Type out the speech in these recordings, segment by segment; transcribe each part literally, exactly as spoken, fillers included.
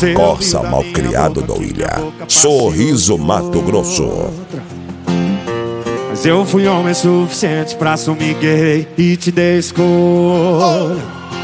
Corsa malcriado da ilha. Sorriso Mato Grosso. Mas eu fui homem suficiente pra assumir que errei e te dei escolha.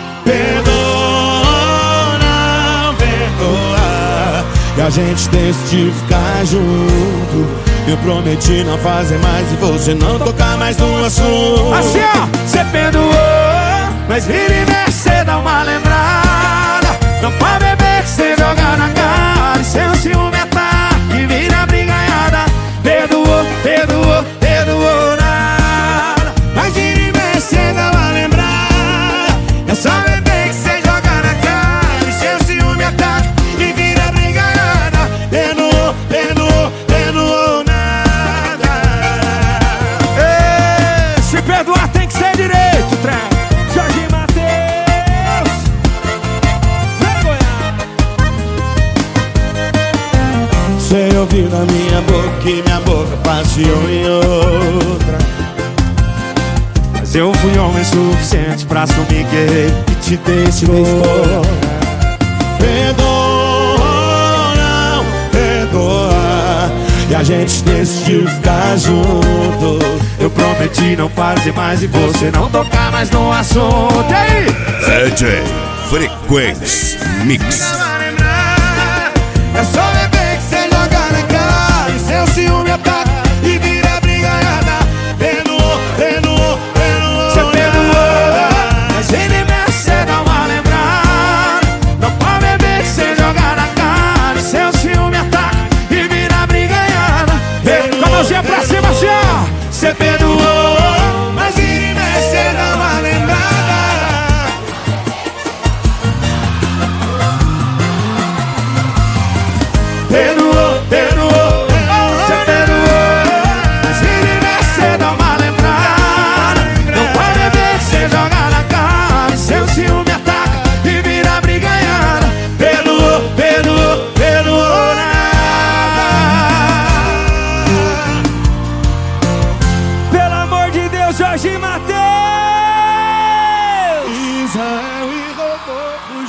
Perdoa, não perdoa, e a gente decidiu ficar junto. Eu prometi não fazer mais e você não tocar mais no assunto. Assim ó, cê perdoou, mas vira e mexe, cê dá uma lembrada. Não pode beber que cê joga na cara, e seu ciúme ataca e vira brigaiada. Perdoou, perdoou, perdoou nada, mas vira e mexe, cê dá uma lembrada. É só beber que cê joga na cara, e seu ciúme ataca e vira brigaiada. Perdoou, perdoou, perdoou nada. Ei, se perdoar tem que ser direito, trem. Jorge Mateus, sem ouvir na minha boca que minha boca passeou em outra. Mas eu fui homem suficiente pra assumir que errei e te dei escolha. Perdoa, não perdoa, e a gente decidiu ficar junto. Eu prometi não fazer mais e você não tocar mais no assunto. E aí? D J Frequência Mix. É só beber que cê joga na cara, e seu ciúme ataca e vira brigaiada. Perdoou, perdoou, perdoou. Cê perdoou, mas ele mexe, cê dá uma lembrada. Não pode beber que cê joga na cara, e seu ciúme ataca e vira brigaiada. Com a mãozinha pra cima, assim ó. Cê perdoou, mas ele mexe, cê dá uma lembrada. Perdoou, perdoou.